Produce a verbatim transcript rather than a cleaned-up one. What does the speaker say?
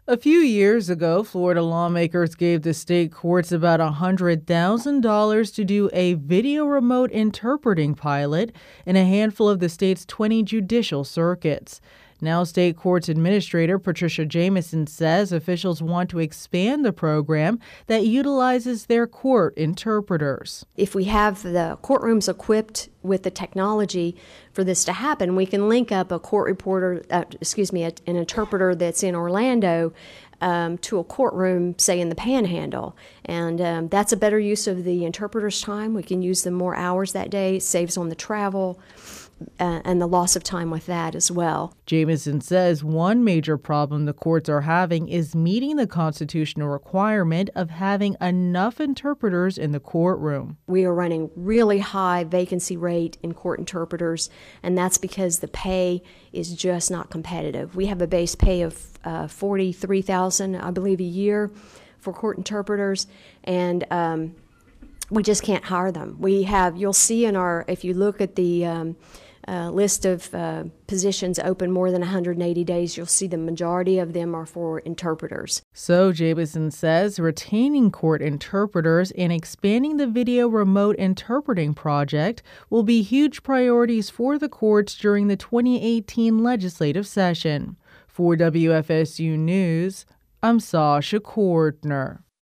A few years ago, Florida lawmakers gave the state courts about one hundred thousand dollars to do a video remote interpreting pilot in a handful of the state's twenty judicial circuits. Now, State Courts Administrator Patricia Jamison says officials want to expand the program that utilizes their court interpreters. If we have the courtrooms equipped with the technology for this to happen, we can link up a court reporter, uh, excuse me, a, an interpreter that's in Orlando um, to a courtroom, say in the Panhandle. And um, that's a better use of the interpreter's time. We can use them more hours that day. It saves on the travel. Uh, and the loss of time with that as well. Jamison says one major problem the courts are having is meeting the constitutional requirement of having enough interpreters in the courtroom. We are running really high vacancy rate in court interpreters, and that's because the pay is just not competitive. We have a base pay of uh, forty-three thousand dollars, I believe, a year for court interpreters, and um, we just can't hire them. We have, you'll see in our, if you look at the um, Uh, list of uh, positions open more than one hundred eighty days, you'll see the majority of them are for interpreters. So Jamison says retaining court interpreters and expanding the video remote interpreting project will be huge priorities for the courts during the twenty eighteen legislative session. For W F S U News, I'm Sasha Cordner.